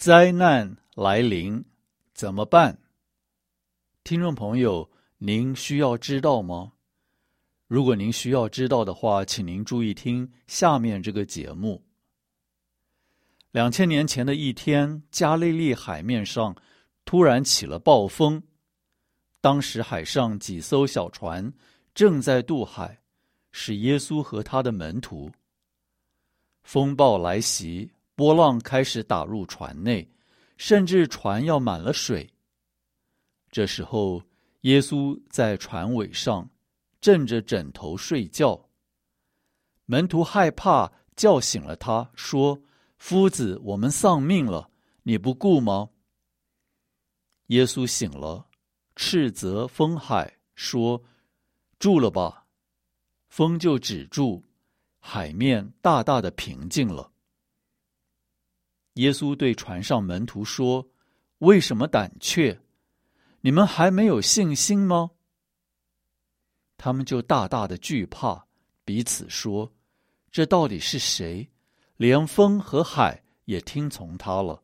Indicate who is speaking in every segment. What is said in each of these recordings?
Speaker 1: 灾难来临，怎么办？听众朋友，您需要知道吗？如果您需要知道的话，请您注意听下面这个节目。2000年前的一天，加利利海面上突然起了暴风，当时海上几艘小船正在渡海，是耶稣和他的门徒。风暴来袭，波浪开始打入船内，甚至船要满了水。这时候，耶稣在船尾上枕着枕头睡觉。门徒害怕，叫醒了他，说：“夫子，我们丧命了，你不顾吗？”耶稣醒了，斥责风海，说：“住了吧！”风就止住，海面大大的平静了。耶稣对船上门徒说：“为什么胆怯？你们还没有信心吗？”他们就大大的惧怕，彼此说：“这到底是谁？连风和海也听从他了。”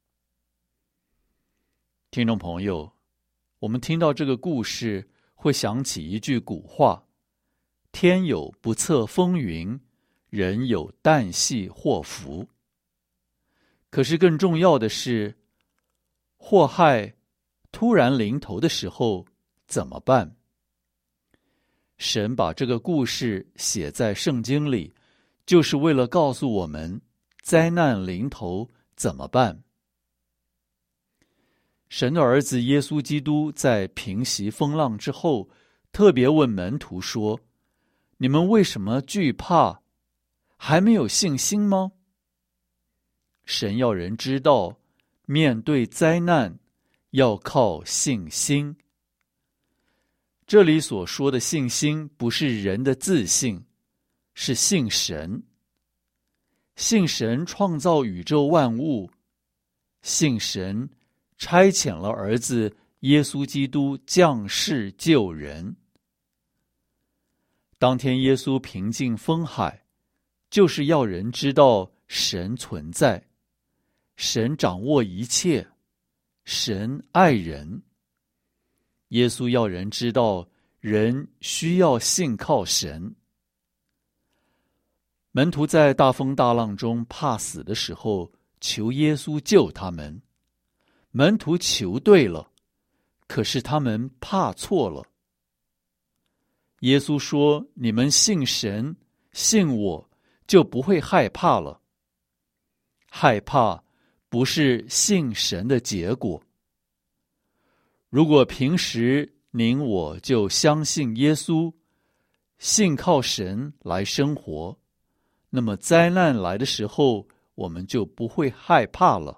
Speaker 1: 听众朋友，我们听到这个故事，会想起一句古话：“天有不测风云，人有旦夕祸福。”可是更重要的是，祸害突然临头的时候怎么办？神把这个故事写在圣经里，就是为了告诉我们灾难临头怎么办。神的儿子耶稣基督在平息风浪之后，特别问门徒说：“你们为什么惧怕？还没有信心吗？”神要人知道，面对灾难要靠信心。这里所说的信心不是人的自信，是信神。信神创造宇宙万物，信神差遣了儿子耶稣基督降世救人。当天耶稣平静风海，就是要人知道神存在，神掌握一切，神爱人。耶稣要人知道，人需要信靠神。门徒在大风大浪中怕死的时候，求耶稣救他们。门徒求对了，可是他们怕错了。耶稣说：“你们信神，信我，就不会害怕了。”害怕不是信神的结果。如果平时您我就相信耶稣，信靠神来生活，那么灾难来的时候，我们就不会害怕了。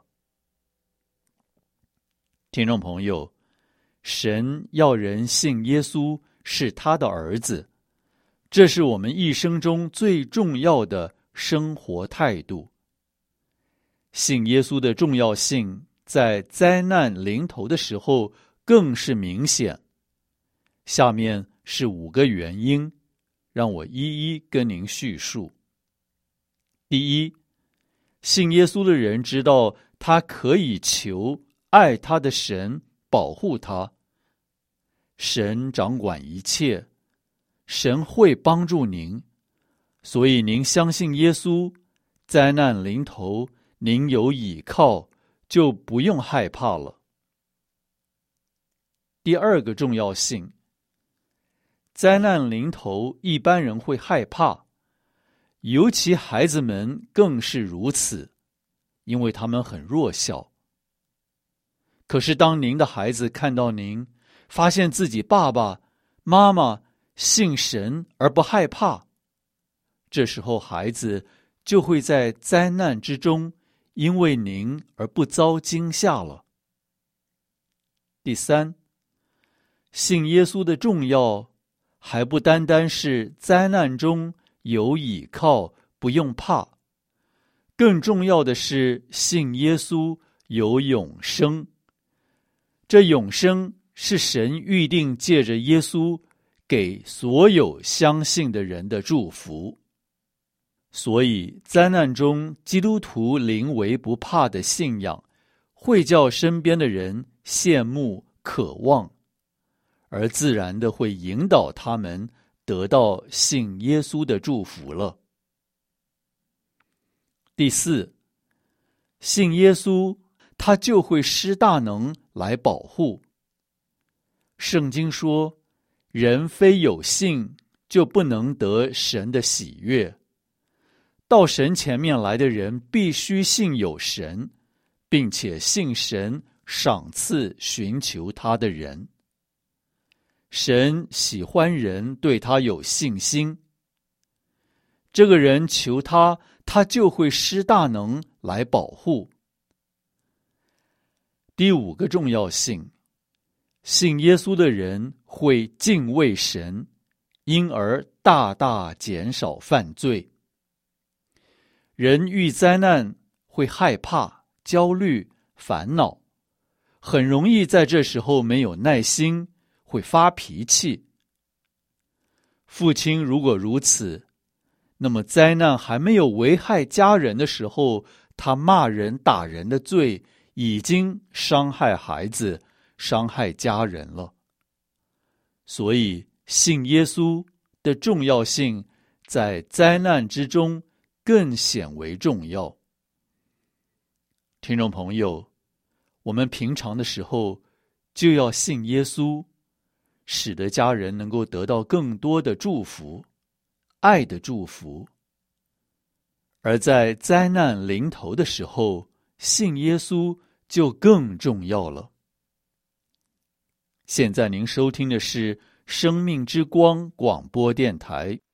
Speaker 1: 听众朋友，神要人信耶稣是他的儿子，这是我们一生中最重要的生活态度。信耶稣的重要性，在灾难临头的时候更是明显。下面是5个原因，让我一一跟您叙述。第一，信耶稣的人知道他可以求爱他的神保护他。神掌管一切，神会帮助您，所以您相信耶稣，灾难临头您有倚靠，就不用害怕了。第2个重要性，灾难临头一般人会害怕，尤其孩子们更是如此，因为他们很弱小。可是当您的孩子看到您，发现自己爸爸妈妈信神而不害怕，这时候孩子就会在灾难之中因为您而不遭惊吓了。第3，信耶稣的重要还不单单是灾难中有倚靠，不用怕，更重要的是信耶稣有永生。这永生是神预定借着耶稣给所有相信的人的祝福。所以灾难中基督徒临危不怕的信仰会叫身边的人羡慕渴望，而自然的会引导他们得到信耶稣的祝福了。第四，信耶稣，他就会施大能来保护。圣经说，人非有信，就不能得神的喜悦。到神前面来的人必须信有神，并且信神赏赐寻求他的人。神喜欢人对他有信心，这个人求他，他就会施大能来保护。第五个重要性，信耶稣的人会敬畏神，因而大大减少犯罪。人遇灾难会害怕、焦虑、烦恼，很容易在这时候没有耐心，会发脾气。父亲如果如此，那么灾难还没有危害家人的时候，他骂人打人的罪已经伤害孩子，伤害家人了。所以信耶稣的重要性在灾难之中更显为重要。听众朋友，我们平常的时候就要信耶稣，使得家人能够得到更多的祝福，爱的祝福。而在灾难临头的时候，信耶稣就更重要了。现在您收听的是生命之光广播电台，